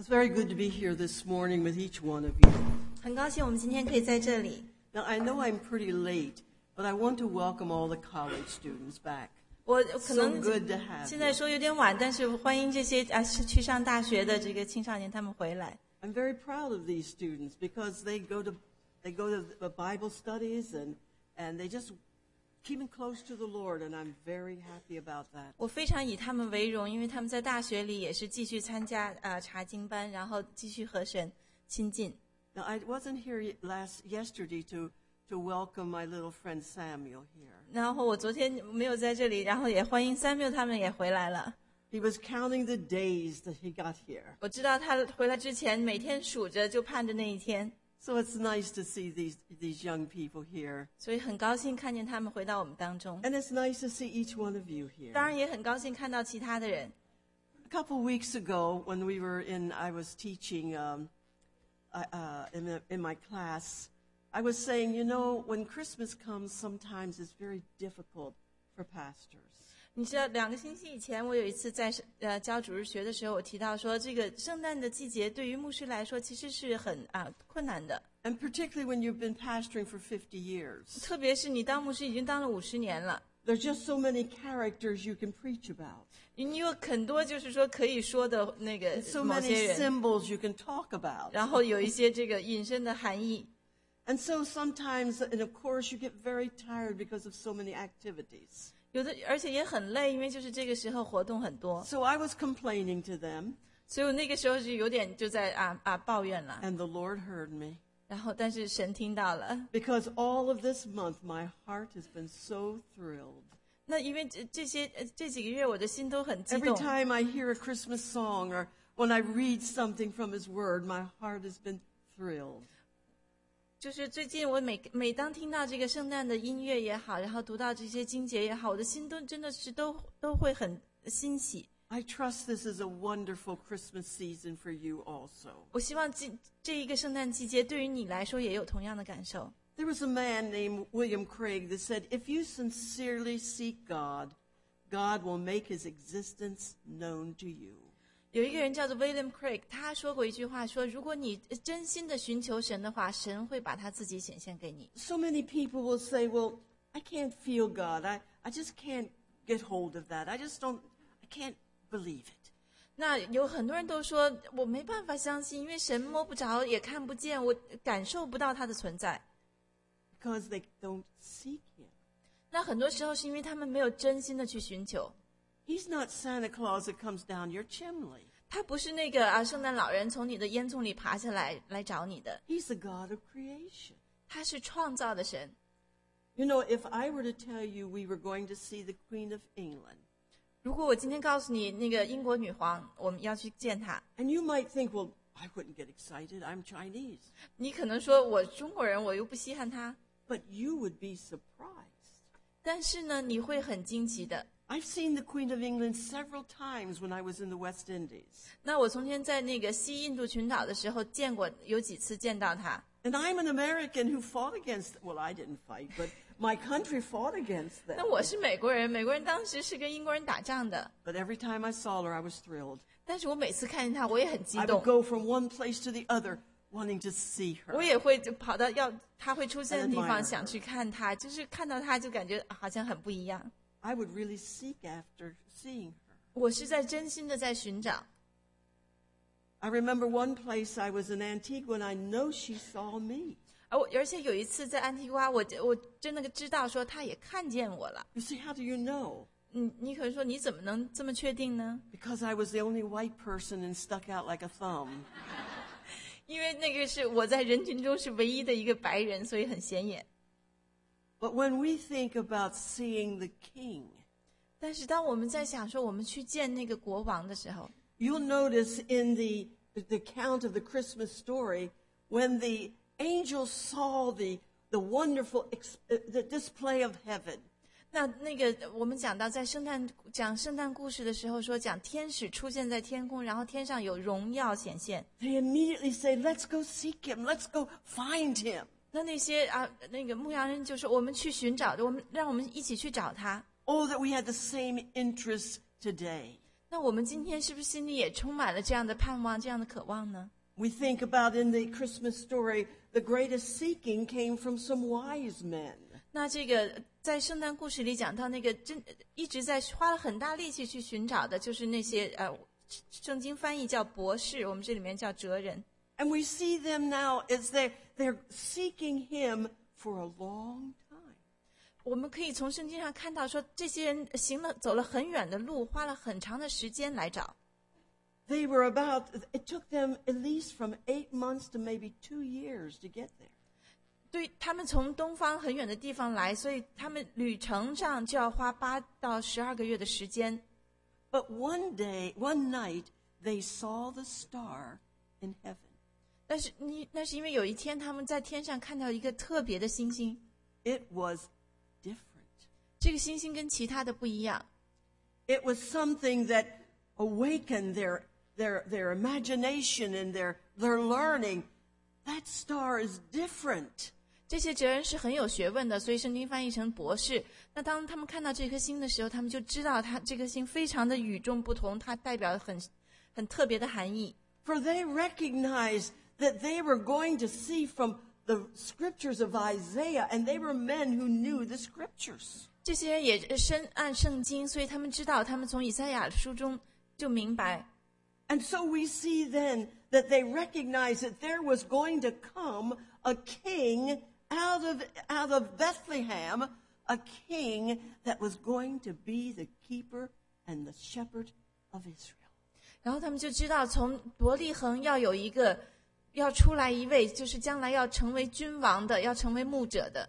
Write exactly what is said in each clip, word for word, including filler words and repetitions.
It's very good to be here this morning with each one of you. 很高兴我们今天可以在这里。 Now, I know I'm pretty late, but I want to welcome all the college students back. 我可 So 能 good to have 现在 you. 说有点晚，但是欢迎这些啊是去上大学的这个青少年他们回来。 I'm very proud of these students because they go to they go to the Bible studies and and they just keep them close to the Lord, and I'm very happy about that. 我非常以他们为荣，因为他们在大学里也是继续参加啊、呃、查经班，然后继续和神亲近。 Now, I wasn't here last yesterday to to welcome my little friend Samuel here. 然后我昨天没有在这里，然后也欢迎 Samuel 他们也回来了。 He was counting the days that he got here. 我知道他回来之前每天数着，就盼着那一天， So it's nice to see these these young people here. 所以很高兴看见他们回到我们当中。 And it's nice to see each one of you here. 当然也很高兴看到其他的人。 A couple of weeks ago, when we were in, I was teaching um, I- uh, in, the, in my class, I was saying, you know, when Christmas comes, sometimes it's very difficult for pastors. 你知道，两个星期以前，我有一次在呃教主日学的时候，我提到说，这个圣诞的季节对于牧师来说其实是很啊困难的， And particularly when you've been pastoring for fifty years. 特别是你当牧师已经当了五十年了， There's just so many characters you can preach about. 你有很多就是说可以说的那个 And so 某 many 些人， symbols you can talk about. 然后有一些这个引申的含义。 And so sometimes, and of course, you get very tired because of so many activities. 有的，而且也很累，因为就是这个时候活动很多， So I was complaining to them, 所以我那个时候是有点就在啊啊抱怨了。 and the Lord heard me. 然后，但是神听到了。 Because all of this month, my heart has been so thrilled. 那因为这这些呃这几个月，我的心都很激 Every 动。 time I hear a Christmas song or when I read something from His Word, my heart has been thrilled. 就是最近我每每当听到这个圣诞的音乐也好，然后读到这些经节也好，我的心都真的是都都会很欣喜。 I trust this is a wonderful Christmas season for you also. 我希望这这一个圣诞季节对于你来说也有同样的感受。 There was a man named William Craig that said, if you sincerely seek God, God will make His existence known to you. 有一个人叫做 William Craig， 他说过一句话说，如果你真心的寻求神的话，神会把他自己显现给你。 So many people will say, well, I can't feel God. I, I just can't get hold of that. I just don't, I can't believe it. 那有很多人都说我没办法相信，因为神摸不着也看不见，我感受不到他的存在。 Because they don't seek Him. 那很多时候是因为他们没有真心的去寻求。 He's not Santa Claus that comes down your chimney. 他不是那个啊圣诞老人从你的烟囱里爬下来来找你的， He's the God of creation. 他是创造的神。 You know, if I were to tell you we were going to see the Queen of England, 如果我今天告诉你那个英国女皇我们要去见她， and you might think, well, I wouldn't get excited. I'm Chinese. 你可能说我中国人，我又不稀罕她， But you would be surprised. 但是呢，你会很惊奇的。 I've seen the Queen of England several times when I was in the West Indies. 那我从前在那个西印度群岛的时候见过，有几次见到她。 And I'm an American who fought against, well, I didn't fight, but my country fought against them. 那我是美国人，美国人当时是跟英国人打仗的， But every time I saw her, I was thrilled. 但是我每次看见她，我也很激 I 动 would，go from one place to the other wanting to see her. 我也会就跑到要她会出现的地 I admire 方 her. 想去看她，就是看到她就感觉好像很不一样。 I would really seek after seeing her. 我是在真心的在寻找。 I remember one place I was in Antigua, and I know she saw me. 而我而且有一次在安提瓜，我我真的知道说她也看见我了。 You see, how do you know? 嗯，你可能说你怎么能这么确定呢？ Because I was the only white person and stuck out like a thumb. 因为那个是我在人群中是唯一的一个白人，所以很显眼。 But when we think about seeing the king, 但是当我们在想说我们去见那个国王的时候， you'll notice in the, the account of the Christmas story, when the angels saw the, the wonderful ex, uh, the display of heaven, 那那个我们讲到在圣诞讲圣诞故事的时候说，讲天使出现在天空，然后天上有荣耀显现。 they immediately say, let's go seek him, let's go find him. 那那些啊那个牧羊人就说，我们去寻找，我们让我们一起去找他。 Oh, that we had the same interest today. 那我们今天是不是心里也充满了这样的盼望，这样的渴望呢？ We think about in the Christmas story, the greatest seeking came from some wise men. 那这个在圣诞故事里讲到那个真一直在花了很大力气去寻找的，就是那些呃，圣经翻译叫博士，我们这里面叫哲人。 And we see them now as they, they're seeking him for a long time. 我们可以从圣经上看到说，这些人行了走了很远的路，花了很长的时间来找。 They were about, it took them at least from eight months to maybe two years to get there. 对，他们从东方很远的地方来，所以他们旅程上就要花八到十二个月的时间。 But one day, one night, they saw the star in heaven. 但是你那是因为有一天他们在天上看到一个特别的星星， It was different. 这个星星跟其他的不一样。 It was something that awakened their, their, their imagination and their, their learning. That star is different. 这些哲人是很有学问的，所以圣经翻译成博士。那当他们看到这颗星的时候，他们就知道它这颗星非常的与众不同，它代表很很特别的含义。 For they recognized that they were going to see from the scriptures of Isaiah, and they were men who knew the scriptures. 这些人也深谙圣经，所以他们知道，他们从以赛亚书中就明白。 And so we see then that they recognized that there was going to come a king out of, out of Bethlehem, a king that was going to be the keeper and the shepherd of Israel. 然后他们就知道，从伯利恒要有一个，要出来一位，就是将来要成为君王的，要成为牧者的。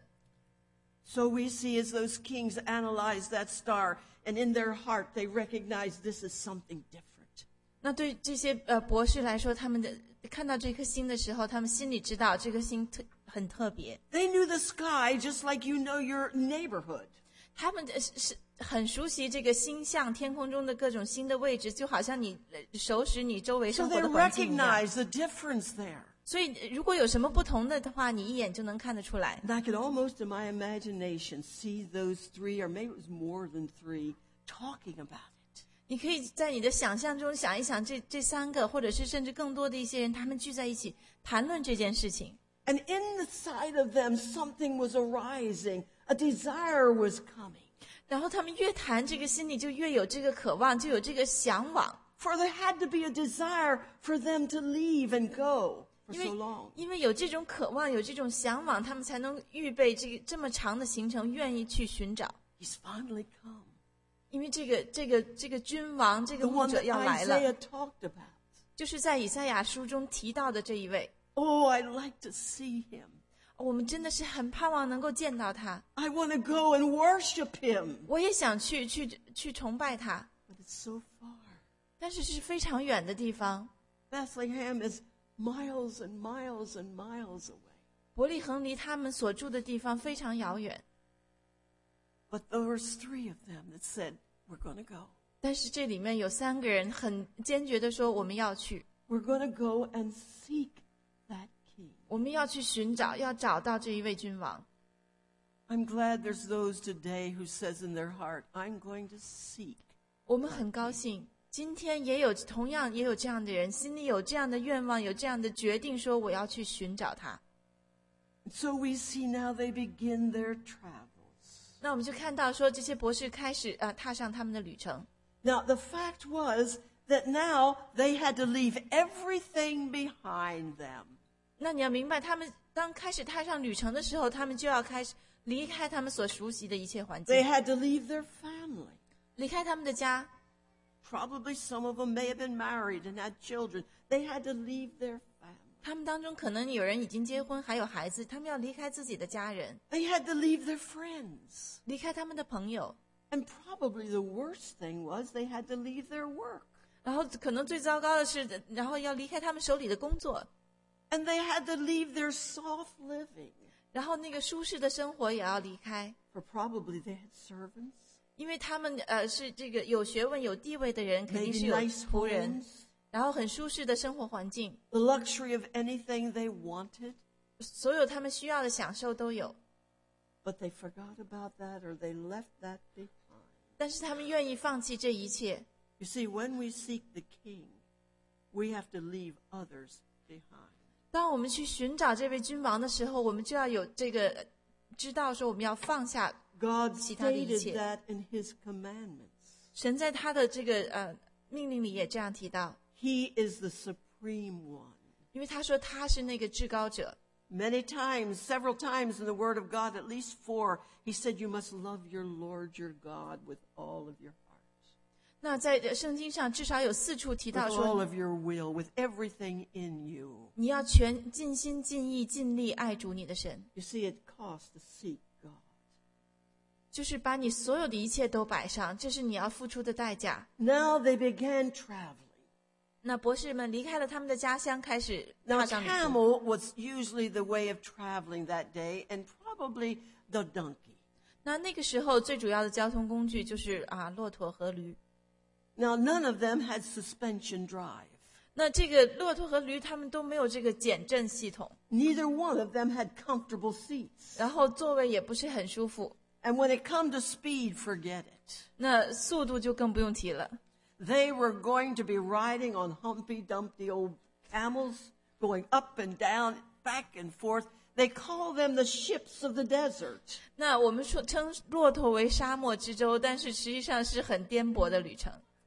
So we see as those kings analyze that star, and in their heart they recognize this is something different. 那对这些呃博士来说，他们的看到这颗星的时候，他们心里知道这颗星特很特别。 They knew the sky just like you know your neighborhood. 他们的是是很熟悉这个星象，天空中的各种星的位置，就好像你呃熟识你周围 So 生活 they 的环境一样。 recognize the difference there. 所以呃如果有什么不同的的话，你一眼就能看得出来。 And I could almost in my imagination see those three, or maybe it was more than three, talking about it. 你可以在你的想象中想一想这，这三个，或者是甚至更多的一些人，他们聚在一起谈论这件事情。 And in the sight of them, something was arising. A desire was coming. 然后他们越谈这个，心里就越有这个渴望，就有这个向往。 For there had to be a desire for them to leave and go for 因为 so long. 因为有这种渴望，有这种向往，他们才能预备这个这么长的行程，愿意去寻找。 He's finally come. 因为这个这个这个君王，这个 The 牧 one 者 that 要来了， Isaiah talked about. 就是在以赛亚书中提到的这一位。 Oh, I'd like to see him. 我们真的是很盼望能够见到他， I want to go and worship him. 我也想去去去崇拜他， But it's so far. 但是是非常远的地方。 Bethlehem is miles and miles and miles away. 伯利恒离他们所住的地方非常遥远， But there was three of them that said, we're going to go. 但是这里面有三个人很坚决地说我们要去， We're going to go and seek that king. 我们要去寻找，要找到这一位君王。 I'm glad there's those today who says in their heart, I'm going to seek. 我们很高兴，今天也有同样也有这样的人，心里有这样的愿望，有这样的决定，说我要去寻找他。 So we see now they begin their travels. 那我们就看到说，这些博士开始呃踏上他们的旅程。 Now, the fact was that now they had to leave everything behind them. 那你要明白，他们当开始踏上旅程的时候，他们就要开始离开他们所熟悉的一切环境， They had to leave their family. 离开他们的家。 Probably some of them may have been married and had children. They had to leave their family. 他们当中可能有人已经结婚，还有孩子，他们要离开自己的家人， They had to leave their friends. 离开他们的朋友。 And probably the worst thing was they had to leave their work. 然后可能最糟糕的是，然后要离开他们手里的工作， And they had to leave their soft living. 然后那个舒适的生活也要离开， For probably they had servants, 因为他们呃是这个有学问、有地位的人，肯定 maybe 是有 nice 仆人， homes, 然后很舒适的生活环境， the luxury of anything they wanted. 所有他们需要的享受都有。 But they forgot about that, or they left that behind. 但是他们愿意放弃这一切， You see, when we seek the king, we have to leave others behind. 当我们去寻找这位君王的时候，我们就要有这个知道说我们要放下 God 其他的一 stated 切。 that in his commandments. 神在他的这个呃命令里也这样提到， He is the supreme one. 因为他说他是那个至高者。 Many times, several times in the Word of God, at least four, he said, you must love your Lord your God with all of your heart, 那在圣经上至少有四处提 with 到 all 说， of your will, with everything in you. 你要全尽心尽意尽力爱主你的神， You see, it costs to seek God. 就是把你所有的一切都摆上，这是你要付出的代价。 Now they began traveling. 那博士们离开了他们的家乡，开始 Now, 踏上旅途。 camel was usually the way of traveling that day, and probably the donkey. 那那个时候最主要的交通工具就是啊骆驼和驴。 Now, none of them had suspension drive. 那这个骆驼和驴他们都没有这个减震系统， Neither one of them had comfortable seats. 然后座位也不是很舒服。 And when it come to speed, forget it. 那速度就更不用提了。 They were going to be riding on Humpty Dumpty old camels, going up and down, back and forth. They call them the ships of the desert. 那我们说称骆驼为沙漠之舟，但是实际上是很颠簸的旅程。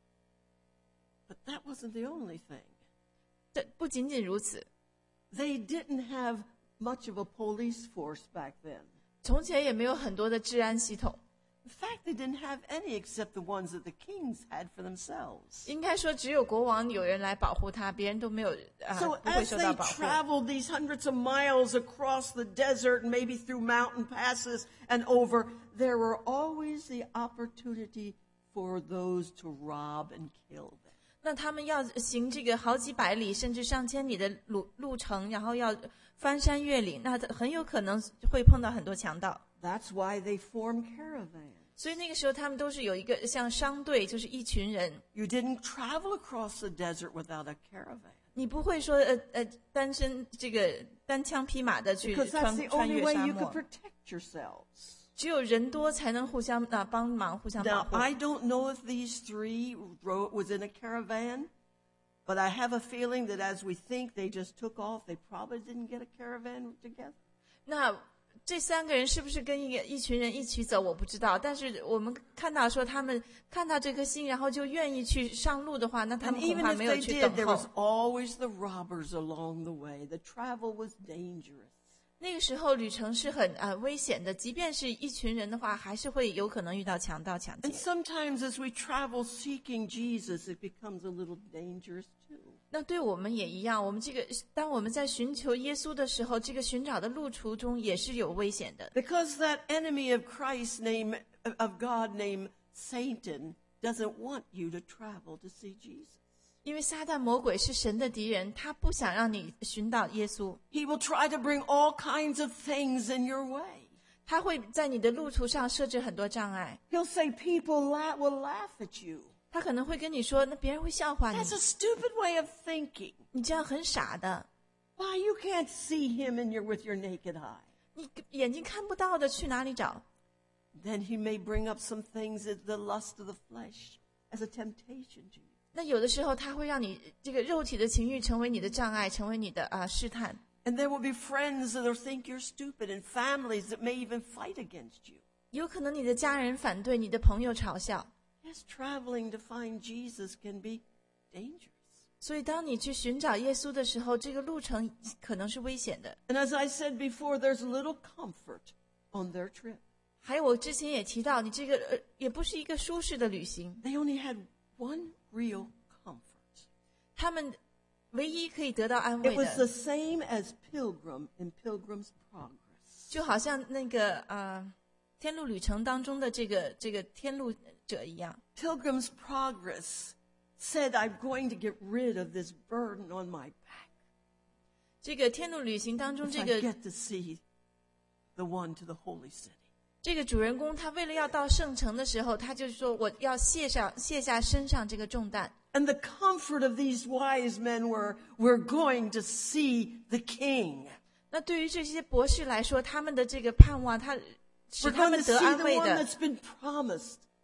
But that wasn't the only thing. 这不仅仅如此， They didn't have much of a police force back then. 从前也没有很多的治安系统， In fact, they didn't have any except the ones that the kings had for themselves. 应该说只有国王有人来保护他，别人都没有啊、 So 不会 as 受 they 到保护。 traveled these hundreds of miles across the desert and maybe through mountain passes and over, there were always the opportunity for those to rob and kill them. 那他们要行这个好几百里甚至上千里的路路程，然后要翻山越岭，那很有可能会碰到很多强盗。 That's why they formed caravans. 所以那个时候他们都是有一个像商队，就是一群人。 You didn't travel across the desert without a caravan. 你不会说呃呃单身这个单枪匹马的去 Because that's 穿 the 穿 only 越 way 沙 you could 漠， protect yourselves. 只有人多才能互相啊帮忙，互相保 Now, 护。 I don't know if these three wrote, was in a caravan, but I have a feeling that as we think they just took off, they probably didn't get a caravan together. 那这三个人是不是跟一个一群人一起走，我不知道。但是我们看到说他们看到这颗星，然后就愿意去上路的话，那他 And 们恐 even 怕 if 没有 they 去 did, 等 there was 候。 always the robbers along the way. The travel was dangerous. 那个时候旅程是很呃危险的，即便是一群人的话，还是会有可能遇到强盗抢劫 And。sometimes as we travel seeking Jesus, it becomes a little dangerous too. 那对我们也一样，我们这个当我们在寻求耶稣的时候，这个寻找的路途中也是有危险的。 Because that enemy of Christ name, of God named Satan doesn't want you to travel to see Jesus. 因为撒旦魔鬼是神的敌人，他不想让你寻到耶稣， He will try to bring all kinds of things in your way. 他会在你的路途上设置很多障碍。 He'll say people la- will laugh at you. 他可能会跟你说，那别人会笑话你， That's a stupid way of thinking. 你这样很傻的， Why, you can't see him in your, with your naked eye. 你眼睛看不到的去哪里找？ Then he may bring up some things as the lust of the flesh as a temptation to you. 那有的时候他会让你这个肉体的情欲成为你的障碍，成为你的啊、试探。 And there will be friends that will think you're stupid and families that may even fight against you. 有可能你的家人反对，你的朋友嘲笑。 Yes, traveling to find Jesus can be dangerous. 所以当你去寻找耶稣的时候，这个路程可能是危险的。 And as I said before, there's little comfort on their trip. 还有我之前也提到，你这个呃也不是一个舒适的旅行， They only had one real comfort. 他们唯一可以得到安 It 慰 was the 的， same as Pilgrim in Pilgrim's Progress. 就好像那个呃天路旅程当中的这个这个天路者一样。 Pilgrim's Progress said, I'm going to get rid of this burden on my back. 这个天路旅行当中， If 这 I 个 get to see the one to the holy city. 这个主人公他为了要到圣城的时候，他就说我要卸上卸下身上这个重担。 And the comfort of these wise men were, we're going to see the king. 那对于这些博士来说，他们的这个盼望，他使 We're 他 going 们 to 得 see 安 the 慰 one 的， that's been promised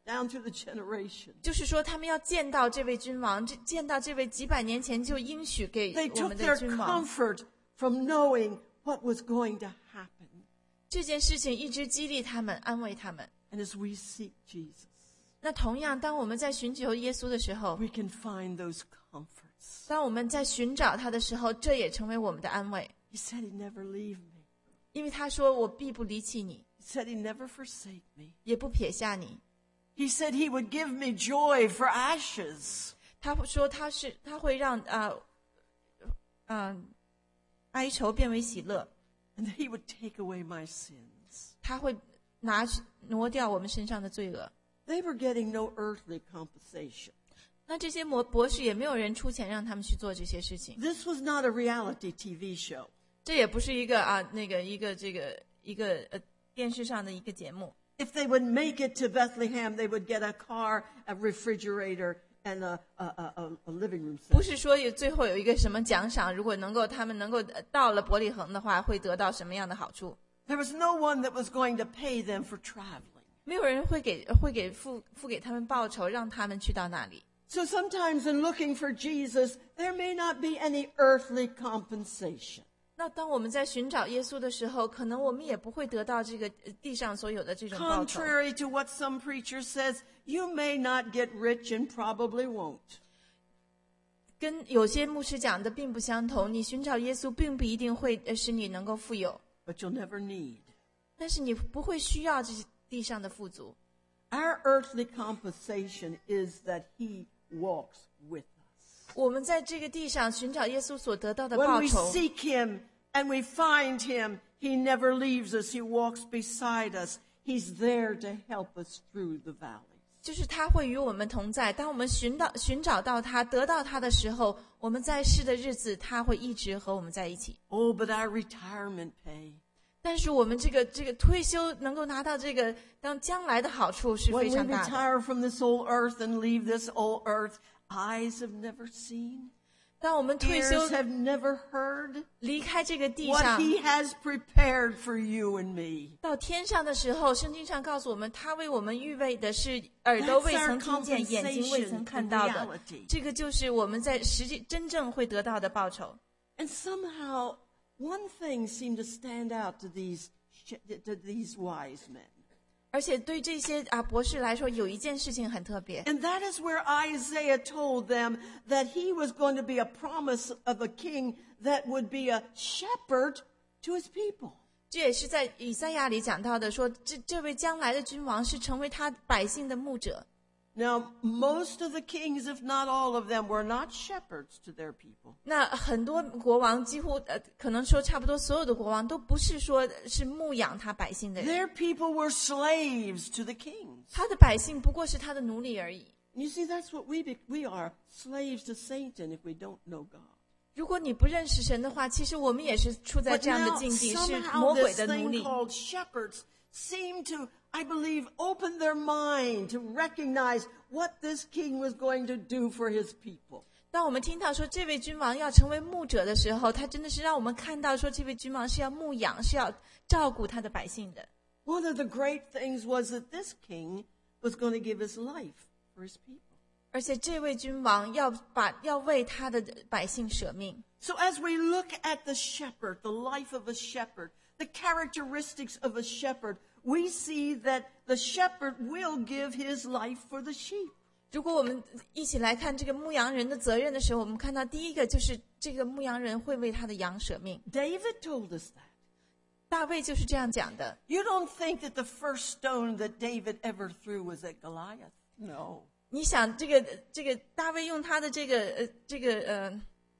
down through the generation. 就是说他们要见到这位君王，这见到这位几百年前就应许给 They 我 took 们的 their 君王。 comfort from knowing what was going to happen. 这件事情一直激励他们，安慰他们。 And as we seek Jesus, 那同样，当我们在寻求耶稣的时候， we can find those comforts. 当我们在寻找他的时候，这也成为我们的安慰。 He said he'd never leave me. 因为他说我必不离弃你， He said he'd never forsake me. 也不撇下你。 He said he would give me joy for ashes. 他说他是他会让啊嗯、呃呃、哀愁变为喜乐， And he would take away my sins. 他会拿挪掉我们身上的罪恶。 They were getting no earthly compensation. 那这些博博士也没有人出钱让他们去做这些事情， This was not a reality T V show. 这也不是一个啊那个一个这个一个呃电视上的一个节目。 If they would make it to Bethlehem, they would get a car, a refrigerator, and a, a, a, a living room set. 不是说有最后有一个什么奖赏，如果能够他们能够呃到了伯利恒的话，会得到什么样的好处？ There was no one that was going to pay them for traveling. 没有人会给会给付付给他们报酬，让他们去到那里。 So sometimes in looking for Jesus, there may not be any earthly compensation. 那当我们在寻找耶稣的时候，可能我们也不会得到这个呃地上所有的这种报酬。 Contrary to what some preacher says, you may not get rich and probably won't. 跟有些牧师讲的并不相同，你寻找耶稣并不一定会呃使你能够富有， But you'll never need. 但是你不会需要这些地上的富足。 Our earthly compensation is that he walks with us. 我们在这个地上寻找耶稣所得到的 When 报 we 酬， seek him and we find him, he never leaves us. He walks beside us. He's there to help us through the valleys. 就是他会与我们同在。当我们寻到寻找到他，得到他的时候，我们在世的日子，他会一直和我们在一起。 Oh, but our retirement pay. 但是我们这个这个退休能够拿到这个当将来的好处是 When 非 we 常大的。 retire from this old earth and leave this old earth, eyes have never seen, 当我们退 ears 休 have never heard 离开这个地 what 上， he has prepared for you and me. 到天上的时候，圣经上告诉我们，他为我们预备的是耳朵未曾听见，眼睛未曾看到的。这个就是我们在实际真正会得到的报酬。 And somehow, one thing seemed to stand out to these to these wise men. 而且对这些啊博士来说，有一件事情很特别， And that is where Isaiah told them that he was going to be a promise of a king that would be a shepherd to his people. 这也是在以赛亚里讲到的，说这这位将来的君王是成为他百姓的牧者。 Now, most of the kings, if not all of them, were not shepherds to their people. 那很多国王几乎呃，可能说差不多所有的国王都不是说是牧养他百姓的人， Their people were slaves to the kings. 他的百姓不过是他的奴隶而已。 You see, that's what we be, we are, slaves to Satan if we don't know God. 如果你不认识神的话，其实我们也是处在 But 这样的 now, 境地，是 somehow 魔鬼 this 的奴 thing 隶。 called shepherds seemed to, I believe, open their mind to recognize what this king was going to do for his people. 当我们听到说这位君王要成为牧者的时候，他真的是让我们看到说这位君王是要牧养，是要照顾他的百姓的。 One of the great things was that this king was going to give his life for his people. 而且这位君王要把要为他的百姓舍命。 So as we look at the shepherd, the life of a shepherd, the characteristics of a shepherd, we see that the shepherd will give his life for the sheep. 如果我们一起来看这个牧羊人的责任的时候，我们看到第一个就是这个牧羊人会为他的羊舍命。 David told us that. 大卫就是这样讲的。 You don't think that the first stone that David ever threw was at Goliath? No. 你想这个这个大卫用他的这个呃这个呃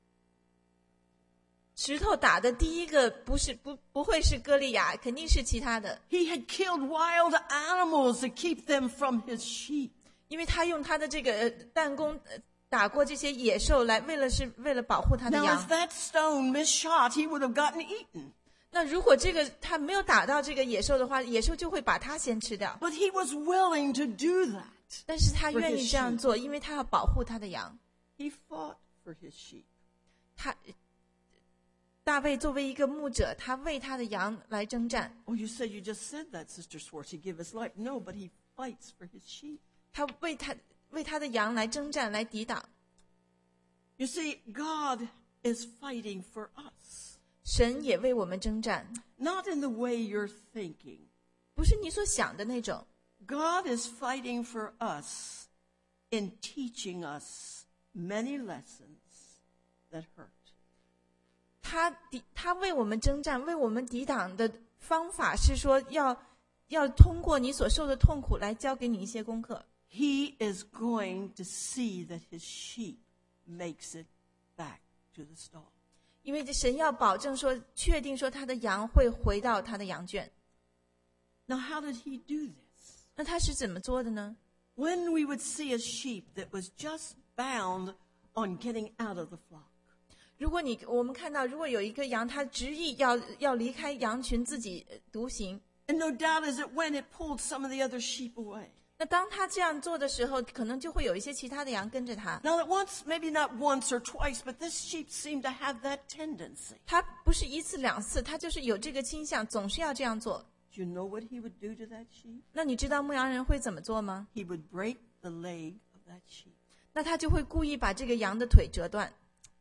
石头打的第一个不是不不会是歌利亚，肯定是其他的， He had killed wild animals to keep them from his sheep. 因为他用他的这个呃弹弓呃打过这些野兽来，为了是为了保护他的 Now, 羊 if。that stone misshot, he would have gotten eaten. 那如果这个他没有打到这个野兽的话，野兽就会把他先吃掉。 But he was willing to do that. 但是他愿意这样做，因为他要保护他的羊。 He fought for his sheep. 他大卫作为一个牧者，他为他的羊来征战。 Oh, you said you just said that, Sister Swartz. He gave his life. No, but he fights for his sheep. 他为他为他的羊来征战，来抵挡。 You see, God is fighting for us. 神也为我们征战， Not in the way you're thinking. 不是你所想的那种。 God is fighting for us in teaching us many lessons that hurt. 他抵他为我们征战，为我们抵挡的方法是说要要通过你所受的痛苦来教给你一些功课。 He is going to see that his sheep makes it back to the stall. 因为神要保证说，确定说他的羊会回到他的羊圈。 Now, how did he do this? 那他是怎么做的呢？ When we would see a sheep that was just bound on getting out of the flock, 如果你我们看到，如果有一个羊，它执意要要离开羊群，自己呃独行， and no doubt as it went, it pulled some of the other sheep away. 那当他这样做的时候，可能就会有一些其他的羊跟着他。 Now, at once, maybe not once or twice, but this sheep seemed to have that tendency. 他不是一次两次，他就是有这个倾向，总是要这样做。 Do you know what he would do to that sheep? 那你知道牧羊人会怎么做吗？ He would break the leg of that sheep. 那他就会故意把这个羊的腿折断，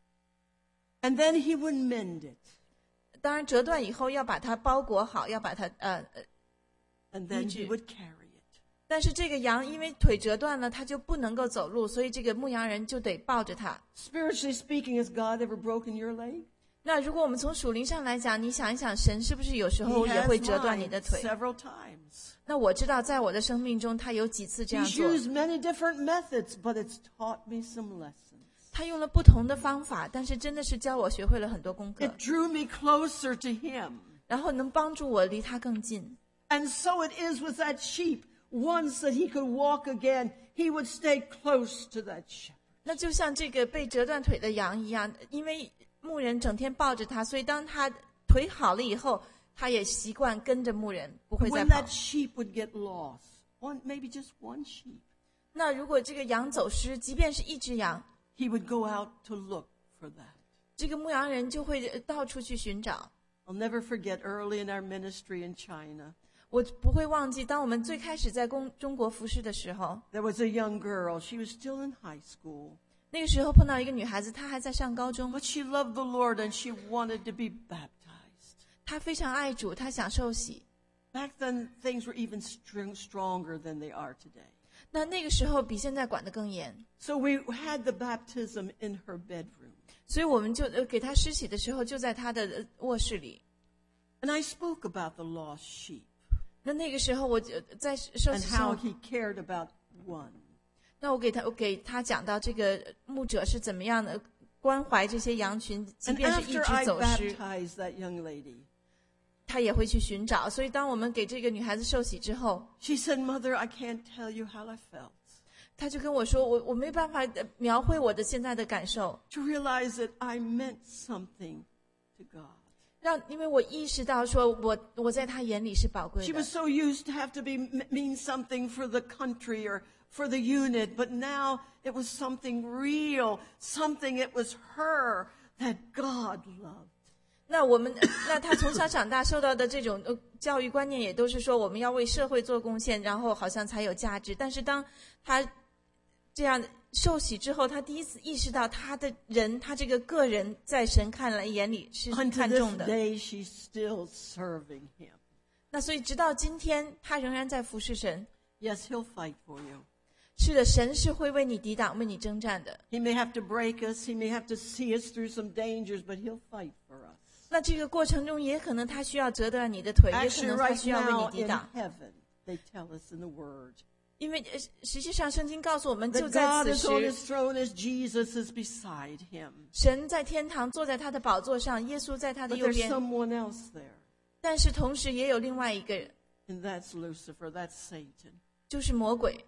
And then he would mend it. 当然折断以后要把它包裹好，要把它呃呃， And then he 医治。 would carry it. 但是这个羊因为腿折断了，它就不能够走路，所以这个牧羊人就得抱着它。 Spiritually speaking, has God ever broken your leg? 那如果我们从属灵上来讲，你想一想，神是不是有时 He 候也会 has 折断你 mine 的腿？ several times. 那我知道，在我的生命中，他有几次这样 He's 做。 used many different methods, but it's taught me some lessons. 他用了不同的方法，但是真的是教我学会了很多功课， It drew me closer to him. 然后能帮助我离他更近。 And so it is with that sheep. Once that he could walk again, he would stay close to that shepherd. 那就像这个被折断腿的羊一样，因为牧人整天抱着他，所以当他腿好了以后，他也习惯跟着牧人，不会再 When 跑 that。sheep would get lost, one, maybe just one sheep, 那如果这个羊走失，即便是一只羊， he would go out to look for that. 这个牧羊人就会到处去寻找。 I'll never forget early in our ministry in China, 我不会忘记，当我们最开始在公中国服侍的时候， there was a young girl. She was still in high school, 那个时候碰到一个女孩子，她还在上高中， but she loved the Lord and she wanted to be baptized. 她非常爱主，她想受洗。 Back then, things were even str- stronger than they are today. 那那个时候比现在管得更严， So we had the baptism in her bedroom. 所以我们就呃给她施洗的时候就在她的呃卧室里。 And I spoke about the lost sheep 那那个时候我就在受 and 洗时 how 候， he cared about one. 那我给他我给他讲到这个牧者是怎么样的关怀这些羊群，即 And 便是一 after 直 I 走失， baptized that young lady, 他也会去寻找。所以当我们给这个女孩子受洗之后， she said, Mother, I can't tell you how I felt. 他就跟我说，我我没办法呃描绘我的现在的感受， To realize that I meant something to God. 让因为我意识到说我我在他眼里是宝贵 She 的 was。so used to have to be mean something for the country or for the unit, but now it was something real, something it was her that God loved. 那我们那他从小长大受到的这种呃教育观念也都是说我们要为社会做贡献，然后好像才有价值。但是当他这样受洗之后，他第一次意识到他的人，他这个个人在神看来眼里是 Unto 看 this 重的。 day, she's still serving him. 那所以直到今天，他仍然在服侍神。 Yes, he'll fight for you. 是的，神是会为你抵挡、为你征战的。 He may have to break us. He may have to see us through some dangers, but he'll fight for us. 那这个过程中，也可能他需要折断你的腿，也可 Actually, 能他 right 需要为 now 你抵 in 挡。 heaven, they tell us in the Word 因为呃实际上，圣经告诉我们，就 that 在 God 此 is on 时， his throne as Jesus is beside him. 神在天堂坐在他的宝座上，耶稣在他的 But 右 there's 边。 someone else there, 但是同时也有另外一个人， and that's Lucifer, that's Satan, 就是魔鬼，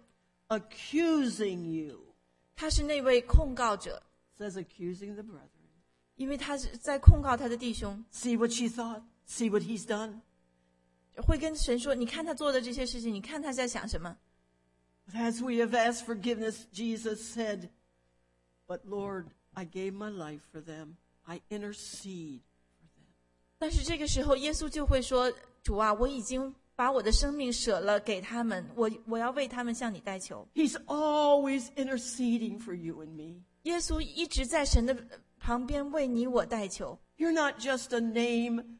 accusing you. 他是那位控告者， Says accusing the brethren. 因为他是在控告他的弟兄， See what she thought? See what he's done? 会跟神说：“你看他做的这些事情，你看他在想什么。” But as we have asked forgiveness, Jesus said, But Lord, I gave my life for them. I intercede for them. 但是这个时候，耶稣就会说：“主啊，我已经把我的生命舍了给他们，我我要为他们向你代求。 He's always interceding for you and me. 耶稣一直在神的旁边为你我代求。 You're not just a name.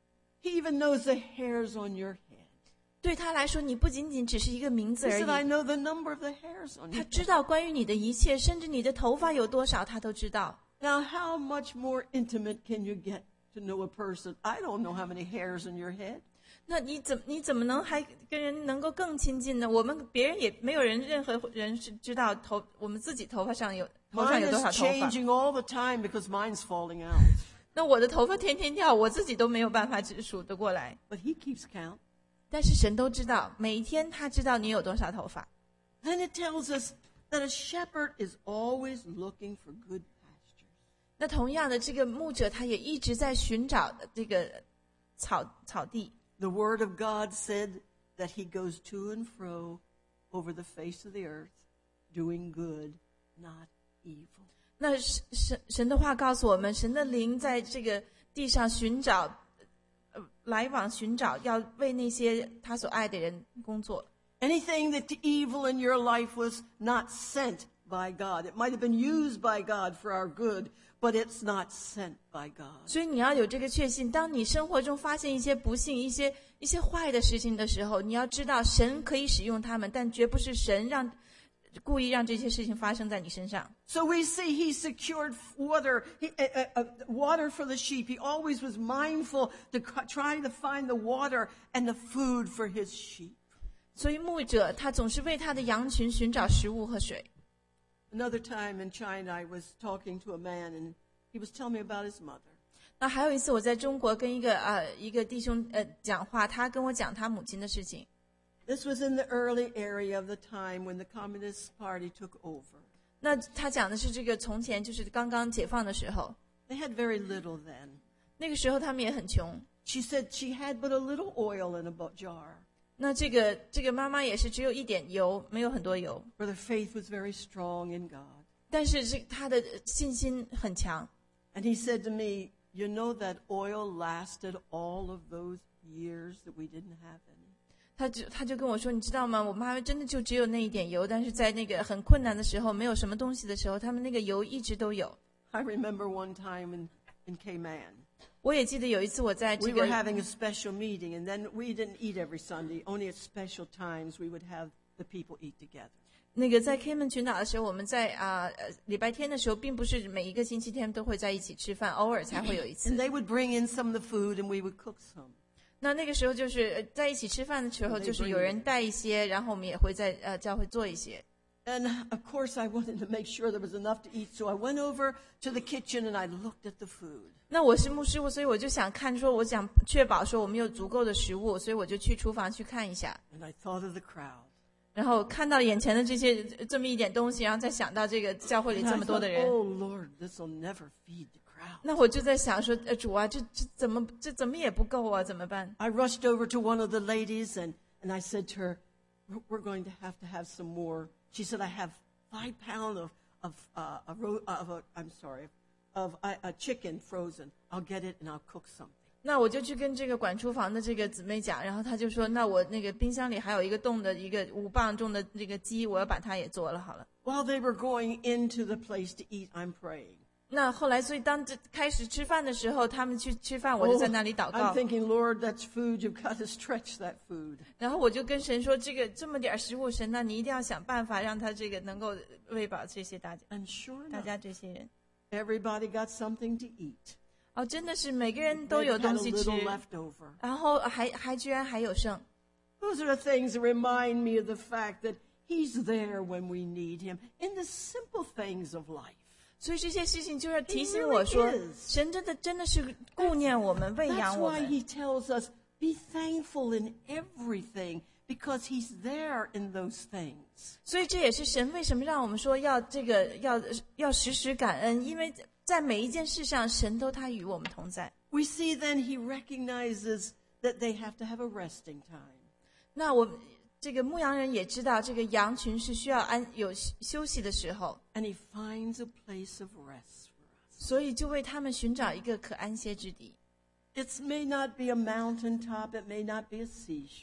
He even knows the hairs on your head. 对他来说，你不仅仅只是一个名字 He 而 said, I 已， know the number of the hairs on 他 your 知 head. 道关于你的一切，甚至你的头发有多少他都知道。 Now, how much more intimate can you get to know a person? I don't know how many hairs in your head. 那你怎你怎么能还跟人能够更亲近呢？我们别人也没有人任何人是知道头我们自己头发上有头上 Mine 有多 is 少头发。 changing all the time because mine's falling out. 那我的头发天天掉，我自己都没有办法只数得过来。 But he keeps count. 但是神都知道，每一天他知道你有多少头发。 Then it tells us that a shepherd is always looking for good pastures. 那同样的，这个牧者他也一直在寻找这个草草地。 The word of God said that he goes to and fro over the face of the earth, doing good, not evil. 那神神神的话告诉我们，神的灵在这个地上寻找，呃，来往寻找，要为那些他所爱的人工作。 Anything that evil in your life was not sent by God. It might have been used by God for our good, but it's not sent by God. 所以你要有这个确信，当你生活中发现一些不幸、一些一些坏的事情的时候，你要知道神可以使用他们，但绝不是神让故意让这些事情发生在你身上。 So we see he secured water, he, uh, uh, water for the sheep. He always was mindful to try to find the water and the food for his sheep. 所以牧者他总是为他的羊群寻找食物和水。 Another time in China, I was talking to a man, and he was telling me about his mother. 那还有一次，我在中国跟一个呃一个弟兄呃讲话，他跟我讲他母亲的事情。 This was in the early area of the time when the Communist Party took over. 那他讲的是这个从前就是刚刚解放的时候， They had very little then. 那个时候他们也很穷。 She said she had but a little oil in a jar. 那这个这个妈妈也是只有一点油，没有很多油， Where their faith was very strong in God. 但是这她的信心很强。 And he said to me, you know that oil lasted all of those years that we didn't have any. 他就他就跟我说，你知道吗？我妈妈真的就只有那一点油，但是在那个很困难的时候，没有什么东西的时候，他们那个油一直都有。 I remember one time in, in Cayman. 我也记得有一次我在这 We 个 were having a special meeting, and then we didn't eat every Sunday. Only at special times we would have the people eat together. 那个在 Cayman 群岛的时候，我们在啊呃礼拜天的时候，并不是每一个星期天都会在一起吃饭，偶尔才会有一次 And。they would bring in some of the food, and we would cook some. 那那个时候就是呃在一起吃饭的时候， They 就是有 bring 人带一些，然后我们也会在呃教会做一些。 And of course, I wanted to make sure there was enough to eat, so I went over to the kitchen and I looked at the food. 那我是牧师，所以我就想看说，我想确保说我们有足够的食物，所以我就去厨房去看一下， And I thought of the crowd. 然后看到眼前的这些这么一点东西，然后再想到这个教会里 And 这 I 么多 thought, 的人， oh Lord, this will never feed the crowd. 那我就在想说，呃，主啊，这这怎么这怎么也不够啊，怎么办？ I rushed over to one of the ladies and, and I said to her, "We're- we're going to have to have some more." She said, I have five pounds of, of, uh, a ro- of a, I'm sorry, of a, a chicken frozen. I'll get it and I'll cook something. 那我就去跟这个管厨房的这个姊妹讲，然后她就说，那我那个冰箱里还有一个冻的一个五磅重的这个鸡，我要把它也做了好了。 While they were going into the place to eat, I'm praying. 那后来，所以当这开始吃饭的时候，他们去吃饭，我就在那里祷 I'm 告。 thinking, Lord, that's food. You've got to stretch that food. 然后我就跟神说，这个这么点食物，神呐，你一定要想办法让他这个能够喂饱这些大家 And sure 大 enough, 家这些人。 everybody got something to eat. 哦，真的是每个人 They 都有 had 东 a 西吃， little left over. 然后还还居然还有剩。 Those are the things that remind me of the fact that He's there when we need Him in the simple things of life. 所以这些事情就是提醒 He 我 really 说， is. 神真的真的是顾念我们，喂 That's 养我 why 们。 He tells us, be thankful in everything, because He's there in those things. 所以这也是神为什么让我们说要这个要要时时感恩，因为在每一件事上，神都他与我们同在。 We see then He recognizes that they have to have a resting time. 那我这个牧羊人也知道，这个羊群是需要安有休息的时候， And He finds a place of rest for us. 所以就为他们寻找一个可安歇之地。 It may not be a mountaintop, it may not be a seashore.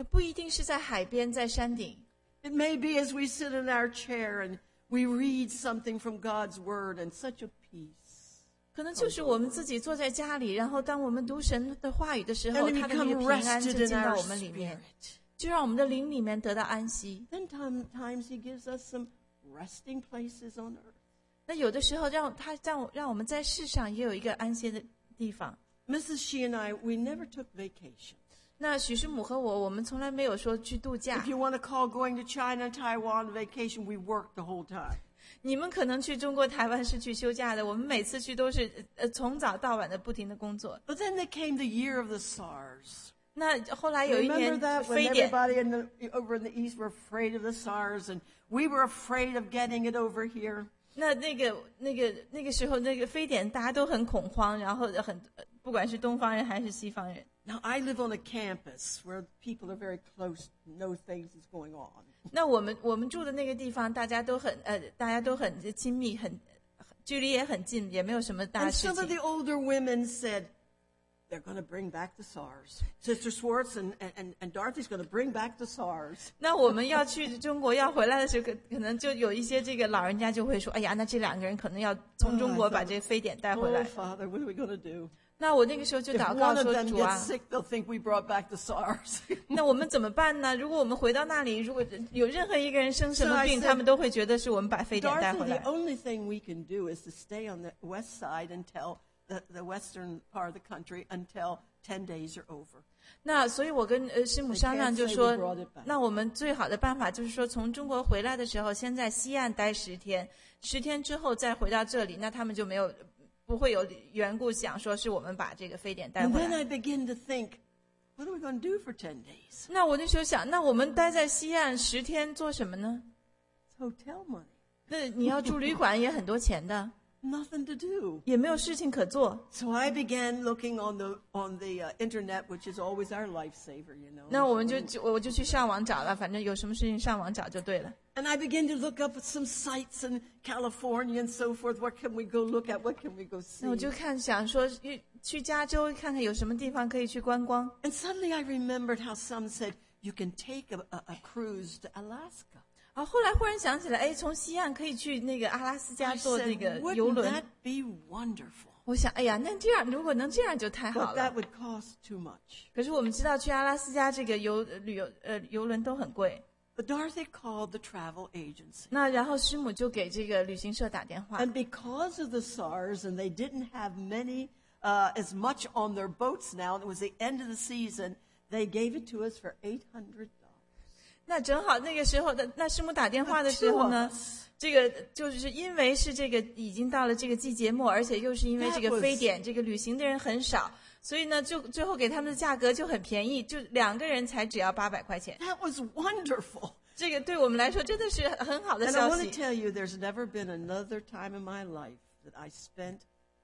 不一定是在海边，在山顶。 It may be as we sit in our chair and we read something from God's Word and such a peace. 可能就是我们自己坐在家里，然后当我们读神的话语的时候， And we 他的那个 become 平安就 rested in 进到 our 我们里面， spirit. 就让我们的灵里面得到安息。 Then sometimes He gives us some resting places on earth. 那有的时候让他让让我们在世上也有一个安歇的地方。 Missus She and I, we never took vacations. 那许师母和我，我们从来没有说去度假 If。you want to call going to China and Taiwan vacation, we worked the whole time. 你们可能去中国台湾是去休假的，我们每次去都是呃从早到晚的不停的工作。 But then there came the year of the SARS. 那后来有一 Remember 年 that when 非典， everybody in the, over in the East were afraid of the SARS and we were afraid of getting it over here. 那那个那个那个时候那个非典大家都很恐慌，然后很不管是东方人还是西方人。 Now, I live on a campus where people are very close, know things is going on. 那我们我们住的那个地方，大家都很呃，大家都很亲密，很距离也很近，也没有什么大 And 事 some of 情。 the older women said, they're going to bring back the SARS. Sister Swartz and, and, and Dorothy's going to bring back the SARS. 那我们要去中国要回来的时候，可可能就有一些这个老人家就会说：“哎呀，那这两个人可能要从中国把这个非典带回 Oh, 来。 Father, what are we going to do? ” 那我那个时候就 If 祷 one 告 of 说：“ them 主 gets 啊， sick, they'll think we brought back the SARS. 那我们怎么办呢？如果我们回到那里，如果有任何一个人生什 So 么 I 病， said, 他们都会觉得是我们把非典带 Dorothy, 回 the 来。 only thing we can do is to stay on the west side until the, the western part of the country until ten days are over. 那所以我跟呃师母商量，就 They can't say 说 we brought it back. 那我们最好的办法就是说，从中国回来的时候，先在西岸待十天，十天之后再回到这里，那他们就没有不会有缘故想说是我们把这个非典带 And 回 then 来。 I begin to think, what are we going to do for ten days? 那我那时候想，那我们待在西岸十天做什么呢？ It's hotel money. 那你要住旅馆也很多钱的， Nothing to do. 也没有事情可做。 So I began looking on the on the uh, internet, which is always our lifesaver, you know. 那我们就就我就去上网找了，反正有什么事情上网找就对了。 And I began to look up at some sites in California and so forth. What can we go look at? What can we go see? 那我就看想说去去加州看看有什么地方可以去观光。 And suddenly I remembered how some said you can take a, a, a cruise to Alaska. 啊，后来忽然想起来，哎，从西岸可以去那个阿拉斯加 I 坐那个 said, 游 wouldn't 轮。 that be wonderful? 我想，哎呀，那这样如果能这样就太好 But that 了。 would cost too much. 可是我们知道去阿拉斯加这个游旅游呃游轮都很贵。 But Dorothy called the travel agency. 那然后师母就给这个旅行社打电话， And because of the SARS, and they didn't have many, uh, as much on their boats now, and it was the end of the season, they gave it to us for eight hundred dollars. 那正好那个时候的那师母打电话的时 The two 候 of 呢， us. 这个就是因为是这个已经到了这个季节末，而且又是因为这 That 个 was- 非典，这个旅行的人很少，所以呢，就最后给他们的价格就很便宜，就两个人才只要八百块钱。 That was wonderful. 这个对我们来说真的是很好的 And I 消 want to 息。 tell you, there's never been another time in my life that I spent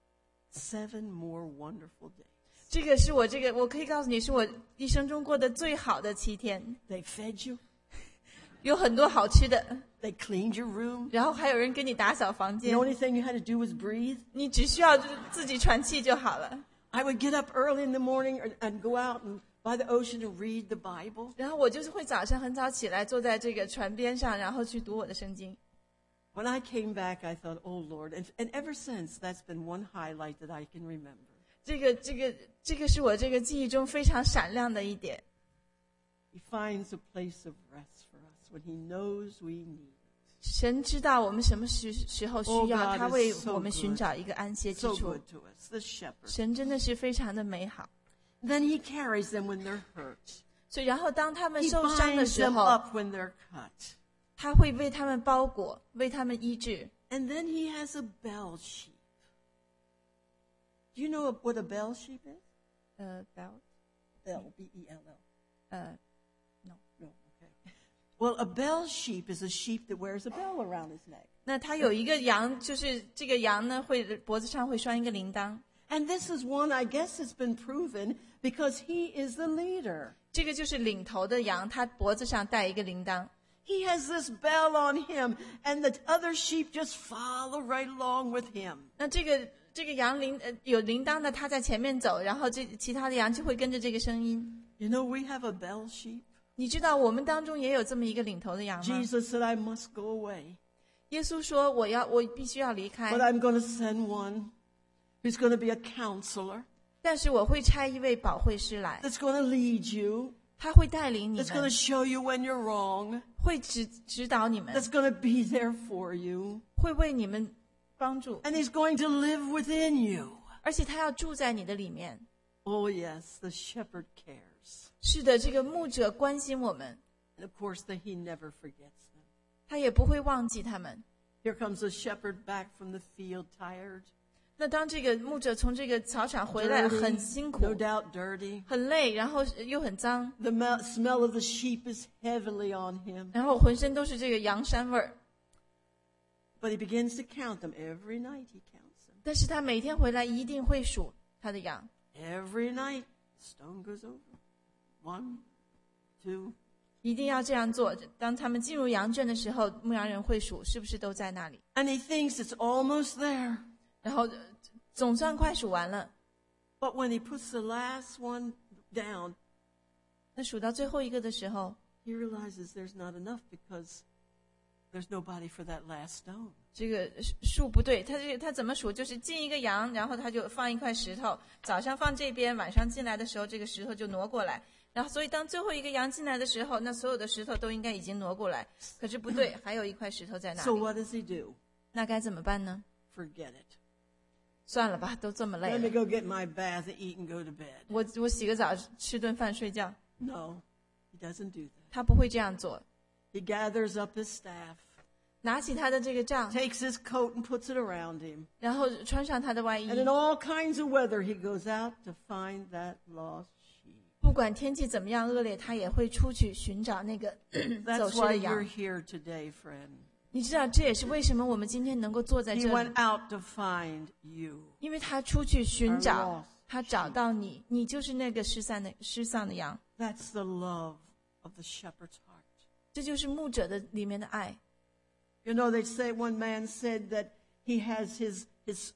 seven more wonderful days. 这个是我这个，我可以告诉你，是我一生中过的最好的七天， They fed you. 有很多好吃的， They cleaned your room. 然后还有人给你打扫房 The 间， only thing you had to do was breathe. 你只需要就是自己喘气就好了。 I would get up early in the morning and, and go out and by the ocean to read the Bible. 然后我就是会早上很早起来，坐在这个船边上，然后去读我的圣经。 When I came back, I thought, oh, Lord. And, and ever since, that's been one highlight that I can remember. 这个这个这个是我这个记忆中非常闪亮的一点。 He finds a place of rest for us when he knows we need it. 神知道我们什么时时候需 Oh, 要， God 他为 is so 我们 good. 寻找一个安歇之 So 处 good。to us, the shepherd. 神真的是非常的美好。 Then he carries them when they're hurt. 所以，然后当他们 He 受伤的 binds 时 them 候， up when they're cut. 他会为他们包裹，为他们医治。 And then he has a bell sheep. Do you know what a bell sheep is? 呃，bell， Bell, B E L L. 呃， No, okay. Well, a bell sheep is a sheep that wears a bell around his neck. 那他有一个羊，就是这个羊呢，会脖子上会拴一个铃铛。 And this is one, I guess it's been proven, because he is the leader. 这个就是领头的羊，它脖子上带一个铃铛。 He has this bell on him, and the other sheep just follow right along with him. 那这个这个羊铃呃有铃铛的，它在前面走，然后这其他的羊就会跟着这个声音。 You know, we have a bell sheep. 你知道我们当中也有这么一个领头的羊吗？ Jesus said, I must go away, 耶稣说我要我必须要离开 but， I'm going to send one who's going to be a counselor, 但是我会差一位保惠师来， that's going to lead you, 他会带领你 that's going to 们， show you when you're wrong, 会指指导你们， that's going to be there for you, 会为你们帮助， and he's going to live within you. 而且他要住在你的里面。 Oh, yes, the shepherd cares. 是的，这个牧者关心我们， And of course, that he never forgets them. 他也不会忘记他们。 Here comes the shepherd back from the field, tired, 那当这个牧者从这个草场回来， dirty, 很辛苦， no doubt dirty. 很累，然后又很脏， The me- smell of the sheep is heavily on him. 然后浑身都是这个羊膻味儿。 But he begins to count them. Every night he counts them. 但是他每天回来一定会数他的羊， Every night, stone goes over. One, two. 一定要这样做。当他们进入羊圈的时候，牧羊人会数是不是都在那里， And he thinks it's almost there. 然后呃总算快数完了。 But when he puts the last one down, 那数到最后一个的时候， he realizes there's not enough because there's nobody for that last stone. 这个数不对，他这个他怎么数？就是进一个羊，然后他就放一块石头，早上放这边，晚上进来的时候，这个石头就挪过来。然后，所以当最后一个羊进来的时候，那所有的石头都应该已经挪过来。可是不对，还有一块石头在那 So 里。 what does he do? 那该怎么办呢？ Forget it. 算了吧，都这么累 Let me 了， go get my bath and eat and go to bed. 我我洗个澡，吃顿饭，睡觉。 No, he doesn't do that. 他不会这样做， He gathers up his staff, 拿起他的这个杖， takes his coat and puts it around him. 然后穿上他的外衣 And，in all kinds of weather, he goes out to find that lost sheep. 不管天气怎么样恶劣，他也会出去寻找那个走 That's 失 why 的 you're 羊。 here today, friend. 你知道，这也是为什么我们今天能够坐在 He 这 went 里， out to find you. 因为他出去寻 Our 找 lost， 他找到你，你就是那个失散的失丧的羊。 That's the love of the shepherd's heart. 这就是牧者的里面的爱。 You know, they say one man said that he has his, his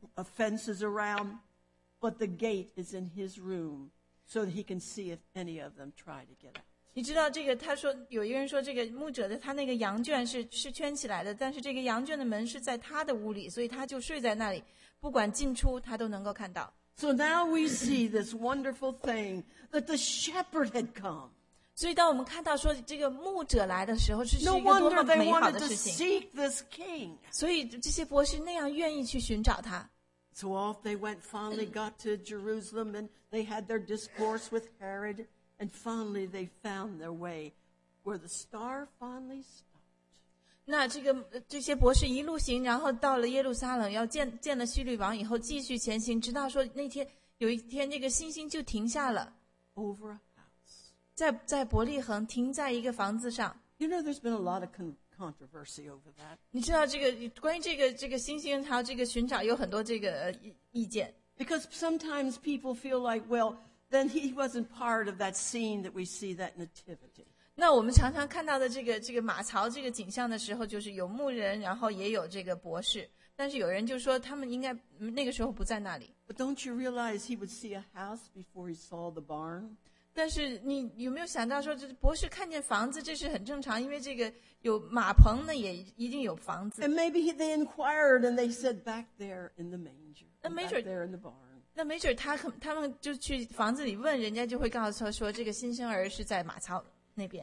fences around, but the gate is in his room so that he can see if any of them try to get out. 你知道这个？他说有一个人说，这个牧者的他那个羊圈是是圈起来的，但是这个羊圈的门是在他的屋里，所以他就睡在那里，不管进出他都能够看到。 So now we see this wonderful thing that the shepherd had come. 所以当我们看到说这个牧者来的时候，是是 No 一个多 wonder 么 they 美好 wanted 的 to 事情。 seek this king. 所以这些博士那样愿意去寻找他。 So off they went, finally got to Jerusalem, and they had their discourse with Herod, and finally they found their way where the star finally stopped. 那这个呃这些博士一路行，然后到了耶路撒冷，要见见了希律王以后，继续前行，直到说那天有一天，这个星星就停下了， Over a house. 在在伯利恒停在一个房子上。 You know, there's been a lot of con- controversy over that. 你知道这个关于这个这个星星还有这个寻找有很多这个呃意意见， Because sometimes people feel like, well, then he wasn't part of that scene that we see, that nativity. 那我们常常看到的这个这个马槽这个景象的时候，就是有牧人，然后也有这个博士，但是有人就说他们应该嗯那个时候不在那里。 But don't you realize he would see a house before he saw the barn? 但是你有没有想到说，这博士看见房子，这是很正常，因为这个有马棚呢，也一定有房子。 And maybe he, they inquired and they said, back there in the manger, The or back manger- there in the barn. 那没准他可他们就去房子里问，人家就会告诉他说，这个新生儿是在马槽那边。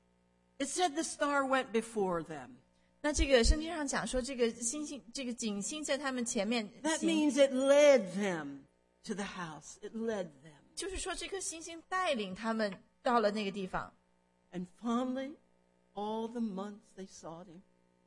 It said the star went before them. 那这个圣经上讲说，这个星星，这个景星在他们前面 That 行， means it led them to the house. It led them. 就是说这颗星星带领他们到了那个地方。 And finally, all the months they sought him,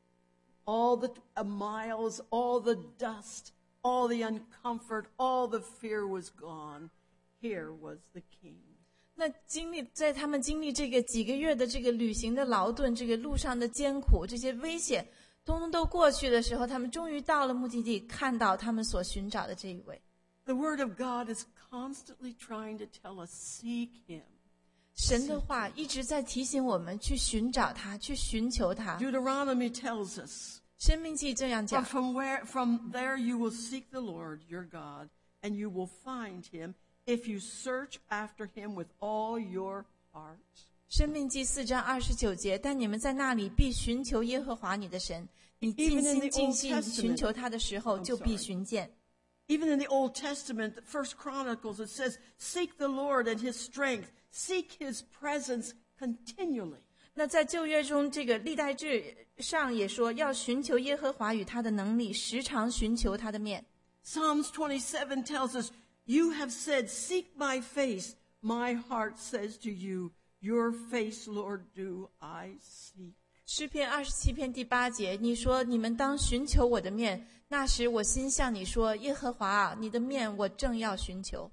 all the uh, miles, all the dust, all the uncomfort, all the fear was gone. Here was the king. 那经历在他们经历这个几个月的这个旅行的劳顿，这个路上的艰苦，这些危险，通通都过去的时候，他们终于到了目的地，看到他们所寻找的这一位。 The word of God is constantly trying to tell us, seek him. 神的话一直在提醒我们去寻找他，去寻求他。 Deuteronomy tells us, 生命记这样 "For 讲， from where from there you will seek the Lord your God, and you will find him if you search after him with all your heart." 申命记四章二十九节，但你们在那里必寻求耶和华你的神，你尽 Even in 心 the 尽 Old 性 Testament- 寻求他的时候， I'm 就必 sorry. 寻见。 Even in the Old Testament, the First Chronicles, it says, seek the Lord and his strength. Seek his presence continually. 那在旧约中，这个历代志上也说，要寻求耶和华与他的能力，时常寻求他的面。 Psalms twenty-seven tells us, you have said, seek my face. My heart says to you, your face, Lord, do I seek. 诗篇二十七篇第八节，你说你们当寻求我的面，那时我心向你说，耶和华啊，你的面我正要寻求。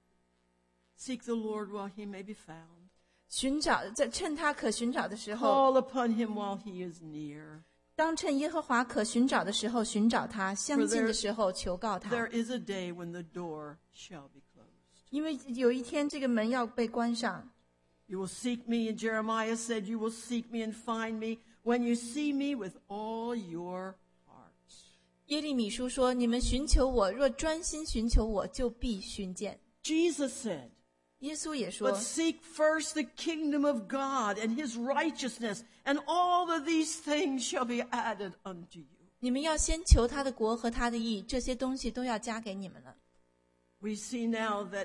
Seek the Lord while he may be found. 寻找，在趁他可寻找的时候， Call upon him while he is near. 当趁耶和华可寻找的时候寻找他，相近的时候求告他。 There is a day when the door shall be closed. 因为有一天这个门要被关上。 You will seek me, and Jeremiah said, you will seek me and find me when you see me with all your heart. 耶利米书说：“你们寻求我，若专心寻求我，就必寻见。” Jesus said, 耶稣也说 but seek first the kingdom of God and his righteousness, and all of these things shall be added unto you.：“ 你们要先求他的国和他的义，这些东西都要加给你们了。” We see now that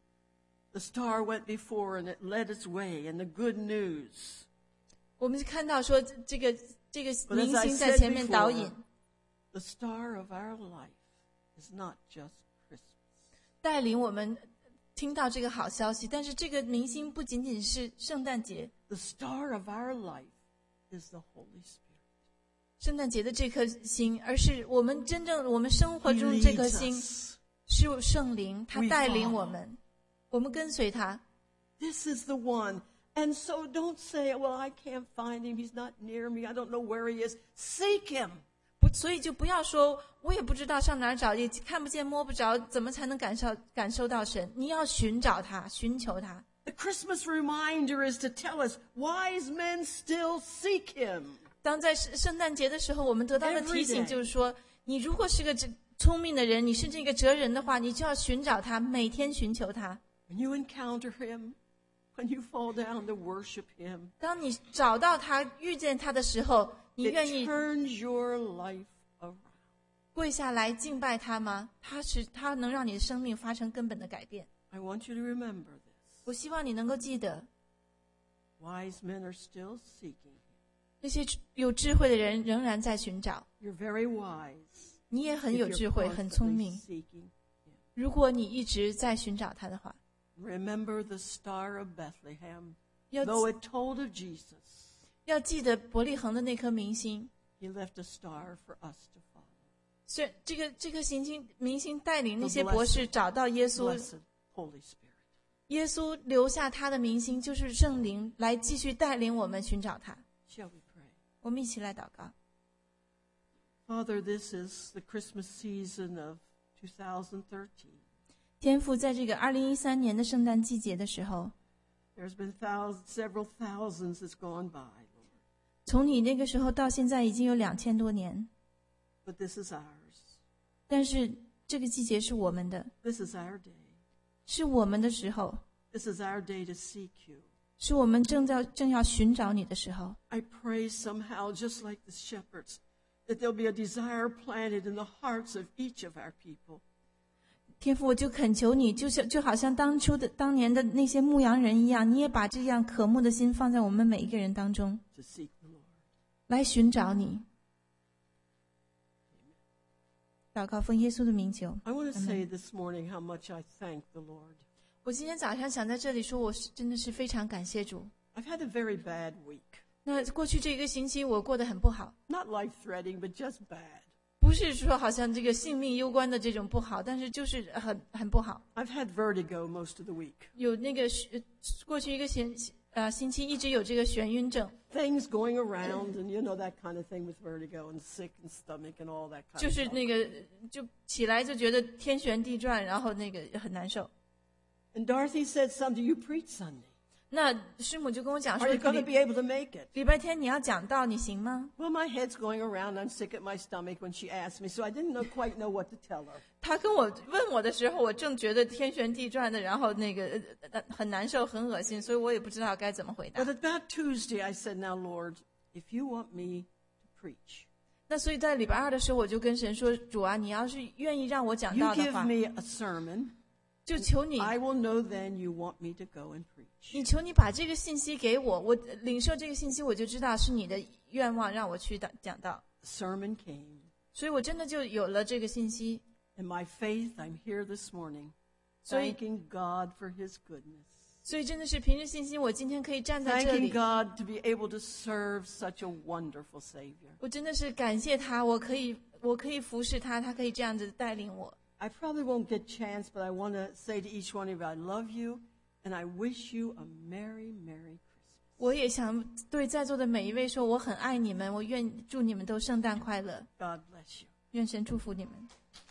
the star went before and it led its way, and the good news. 我们看到说，这这个这个 But 明 as I 星在 said 前面导引 before, the star of our life is not just Christmas. 带领我们听到这个好消息，但是这个明星不仅仅是圣诞节， The star of our life is the Holy Spirit. 圣诞节的这颗星，而是我们真正我们生活 He 中这颗 leads 星 us. 是圣灵，他 We 带领 follow. 我们，我们跟随他。 This is the one. And so don't say, well, I can't find him. He's not near me. I don't know where he is. Seek him. 不，所以就不要说，我也不知道上哪儿找，也看不见摸不着，怎么才能感受感受到神？你要寻找他，寻求他。 The Christmas reminder is to tell us wise men still seek him. 当在圣圣诞节的时候，我们得到的 Every 提醒 day. 就是说，你如果是个哲聪明的人，你是这个哲人的话，你就要寻找他，每天寻求他。 When you encounter him, when you fall down to worship him, 当你找到他、遇见他的时候，你 it 愿意 turns your life around. 跪下来敬拜他吗？他是他能让你的生命发生根本的改变。 I want you to remember this. 我希望你能够记得， Wise men are still seeking him. 那些有智慧的人仍然在寻找。 You're very wise 你也很 if 有 you're 智慧，很聪 constantly 明。 seeking him. 如果你一直在寻找他的话， Remember the star of Bethlehem. 要 Though it told of Jesus, 要记得伯利恒的那颗明星。 he left a star for us to follow. 所以这个这颗行星明星带领那 The 些博士 blessed- 找到耶稣， Blessed Holy Spirit. 耶稣留下他的明星，就是圣灵来继续带领我们寻找他。 Shall we pray? 我们一起来祷告。 Father, this is the Christmas season of two thousand thirteen. 天父，在这个二零一三年的圣诞季节的时候， There's been thousands, several thousands that's gone by, Lord. 从你那个时候到现在已经有两千多年， But this is ours. 但是这个季节是我们的， This is our day. 是我们的时候， This is our day to seek you. 是我们正在正要寻找你的时候。 I pray somehow, just like the shepherds, that there'll be a desire planted in the hearts of each of our people. 天父，我就恳求你，就像就好像当初的当年的那些牧羊人一样，你也把这样渴慕的心放在我们每一个人当中， To seek the Lord. 来寻找你。祷告奉耶稣的名求。 I want to Amen. say this morning how much I thank the Lord. 我今天早上想在这里说，我是真的是非常感谢主。 I've had a very bad week. 那过去这一个星期我过得很不好， Not life-threatening, but just bad. 不是说好像这个性命攸关的这种不好，但是就是很很不好。 I've had vertigo most of the week. 有那个眩过去一个星呃星期一直有这个眩晕症， Things going around, and you know that kind of thing with vertigo and sick and stomach and all that kind 就 of 是 stuff. 那个就起来就觉得天旋地转，然后那个很难受。 And Dorothy said, Sunday, you preach Sunday. 那师母就跟我讲说， Are you going to be able to make it? 礼拜天你要讲道，你行吗？ Well, my head's going around. I'm sick at my stomach when she asked me, so I didn't know, quite know what to tell her. 他跟我问我的时候，我正觉得天旋地转的，然后那个呃呃很难受，很恶心，所以我也不知道该怎么回答 But。about Tuesday, I said, now, Lord, if you want me to preach, 那所以在礼拜二的时候，我就跟神说：“主啊，你要是愿意让我讲 you 道的 give 话， me a sermon, 就求你， I will know then you want me to go and preach. 你求你把这个信息给我，我领受这个信息，我就知道是你的愿望，让我去讲讲道。 Sermon came. 所以我真的就有了这个信息。 In my faith, I'm here this morning, 所以 thanking God for his goodness. 所以真的是凭着信心，我今天可以站在这 Thanking 里。 God to be able to serve such a wonderful Savior. 我真的是感谢他，我可以，我可以服侍他，他可以这样子带领我。 I probably won't get chance, but I want to say to each one of you, I love you, and I wish you a Merry, Merry Christmas. 我也想对在座的每一位说，我很爱你们，我愿祝你们都圣诞快乐， God bless you. 愿神祝福你们。